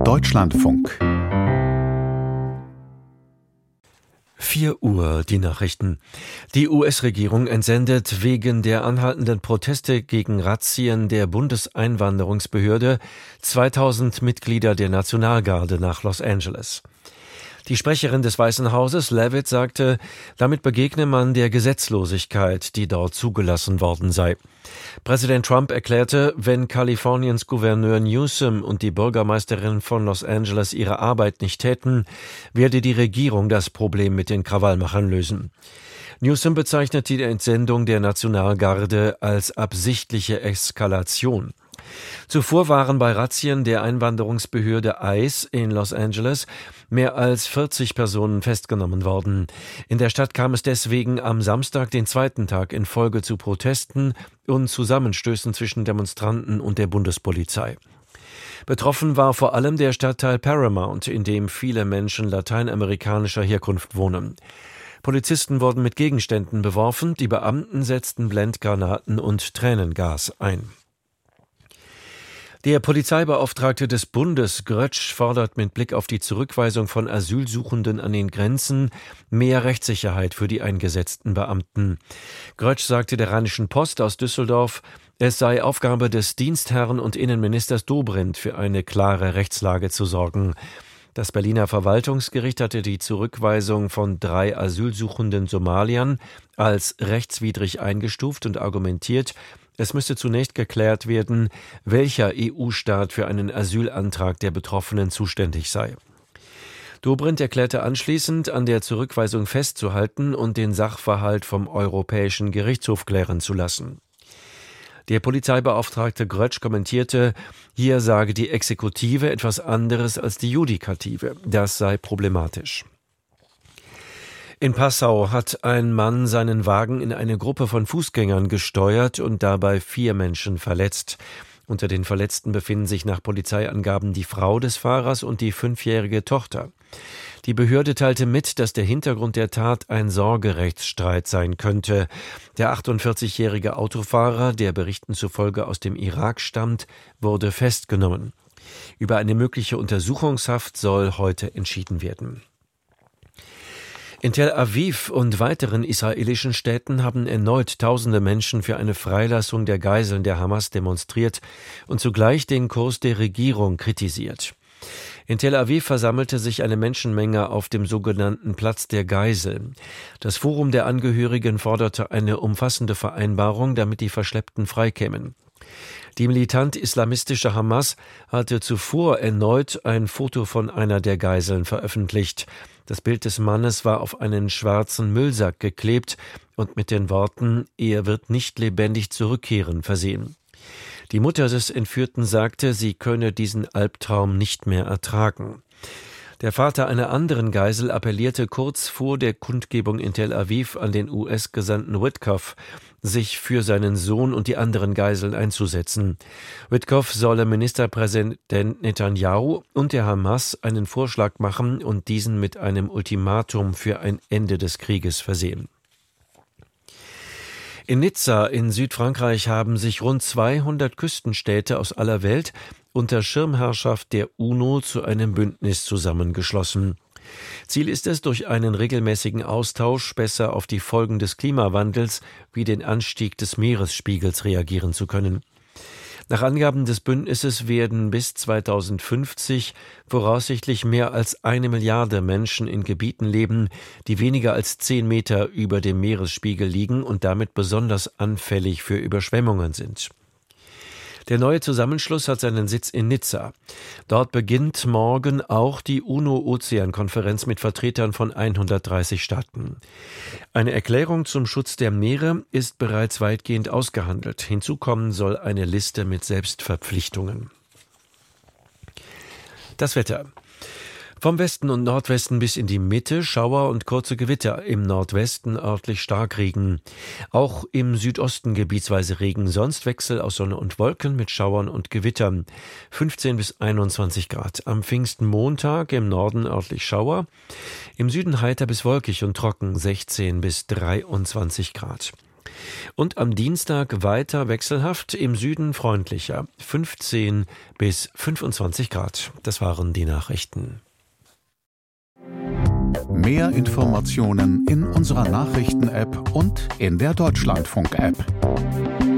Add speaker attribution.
Speaker 1: Deutschlandfunk.
Speaker 2: 4 Uhr, die Nachrichten. Die US-Regierung entsendet wegen der anhaltenden Proteste gegen Razzien der Bundeseinwanderungsbehörde 2000 Mitglieder der Nationalgarde nach Los Angeles. Die Sprecherin des Weißen Hauses, Leavitt, sagte, damit begegne man der Gesetzlosigkeit, die dort zugelassen worden sei. Präsident Trump erklärte, wenn Kaliforniens Gouverneur Newsom und die Bürgermeisterin von Los Angeles ihre Arbeit nicht täten, werde die Regierung das Problem mit den Krawallmachern lösen. Newsom bezeichnete die Entsendung der Nationalgarde als absichtliche Eskalation. Zuvor waren bei Razzien der Einwanderungsbehörde ICE in Los Angeles mehr als 40 Personen festgenommen worden. In der Stadt kam es deswegen am Samstag, den zweiten Tag in Folge, zu Protesten und Zusammenstößen zwischen Demonstranten und der Bundespolizei. Betroffen war vor allem der Stadtteil Paramount, in dem viele Menschen lateinamerikanischer Herkunft wohnen. Polizisten wurden mit Gegenständen beworfen, die Beamten setzten Blendgranaten und Tränengas ein. Der Polizeibeauftragte des Bundes, Grötsch, fordert mit Blick auf die Zurückweisung von Asylsuchenden an den Grenzen mehr Rechtssicherheit für die eingesetzten Beamten. Grötsch sagte der Rheinischen Post aus Düsseldorf, es sei Aufgabe des Dienstherrn und Innenministers Dobrindt, für eine klare Rechtslage zu sorgen. Das Berliner Verwaltungsgericht hatte die Zurückweisung von 3 asylsuchenden Somaliern als rechtswidrig eingestuft und argumentiert, es müsste zunächst geklärt werden, welcher EU-Staat für einen Asylantrag der Betroffenen zuständig sei. Dobrindt erklärte anschließend, an der Zurückweisung festzuhalten und den Sachverhalt vom Europäischen Gerichtshof klären zu lassen. Der Polizeibeauftragte Grötsch kommentierte, hier sage die Exekutive etwas anderes als die Judikative. Das sei problematisch. In Passau hat ein Mann seinen Wagen in eine Gruppe von Fußgängern gesteuert und dabei 4 Menschen verletzt. Unter den Verletzten befinden sich nach Polizeiangaben die Frau des Fahrers und die 5-jährige Tochter. Die Behörde teilte mit, dass der Hintergrund der Tat ein Sorgerechtsstreit sein könnte. Der 48-jährige Autofahrer, der Berichten zufolge aus dem Irak stammt, wurde festgenommen. Über eine mögliche Untersuchungshaft soll heute entschieden werden. In Tel Aviv und weiteren israelischen Städten haben erneut tausende Menschen für eine Freilassung der Geiseln der Hamas demonstriert und zugleich den Kurs der Regierung kritisiert. In Tel Aviv versammelte sich eine Menschenmenge auf dem sogenannten Platz der Geiseln. Das Forum der Angehörigen forderte eine umfassende Vereinbarung, damit die Verschleppten freikämen. Die militant-islamistische Hamas hatte zuvor erneut ein Foto von einer der Geiseln veröffentlicht. Das Bild des Mannes war auf einen schwarzen Müllsack geklebt und mit den Worten „Er wird nicht lebendig zurückkehren" versehen. Die Mutter des Entführten sagte, sie könne diesen Albtraum nicht mehr ertragen. Der Vater einer anderen Geisel appellierte kurz vor der Kundgebung in Tel Aviv an den US-Gesandten Witkoff, sich für seinen Sohn und die anderen Geiseln einzusetzen. Witkoff solle Ministerpräsident Netanyahu und der Hamas einen Vorschlag machen und diesen mit einem Ultimatum für ein Ende des Krieges versehen. In Nizza in Südfrankreich haben sich rund 200 Küstenstädte aus aller Welt unter Schirmherrschaft der UNO zu einem Bündnis zusammengeschlossen. Ziel ist es, durch einen regelmäßigen Austausch besser auf die Folgen des Klimawandels wie den Anstieg des Meeresspiegels reagieren zu können. Nach Angaben des Bündnisses werden bis 2050 voraussichtlich mehr als 1 Milliarde Menschen in Gebieten leben, die weniger als 10 Meter über dem Meeresspiegel liegen und damit besonders anfällig für Überschwemmungen sind. Der neue Zusammenschluss hat seinen Sitz in Nizza. Dort beginnt morgen auch die UNO-Ozean-Konferenz mit Vertretern von 130 Staaten. Eine Erklärung zum Schutz der Meere ist bereits weitgehend ausgehandelt. Hinzu kommen soll eine Liste mit Selbstverpflichtungen. Das Wetter. Vom Westen und Nordwesten bis in die Mitte Schauer und kurze Gewitter, im Nordwesten örtlich Starkregen. Auch im Südosten gebietsweise Regen, sonst Wechsel aus Sonne und Wolken mit Schauern und Gewittern. 15 bis 21 Grad. Am Pfingstmontag im Norden örtlich Schauer, im Süden heiter bis wolkig und trocken, 16 bis 23 Grad. Und am Dienstag weiter wechselhaft, im Süden freundlicher, 15 bis 25 Grad. Das waren die Nachrichten.
Speaker 1: Mehr Informationen in unserer Nachrichten-App und in der Deutschlandfunk-App.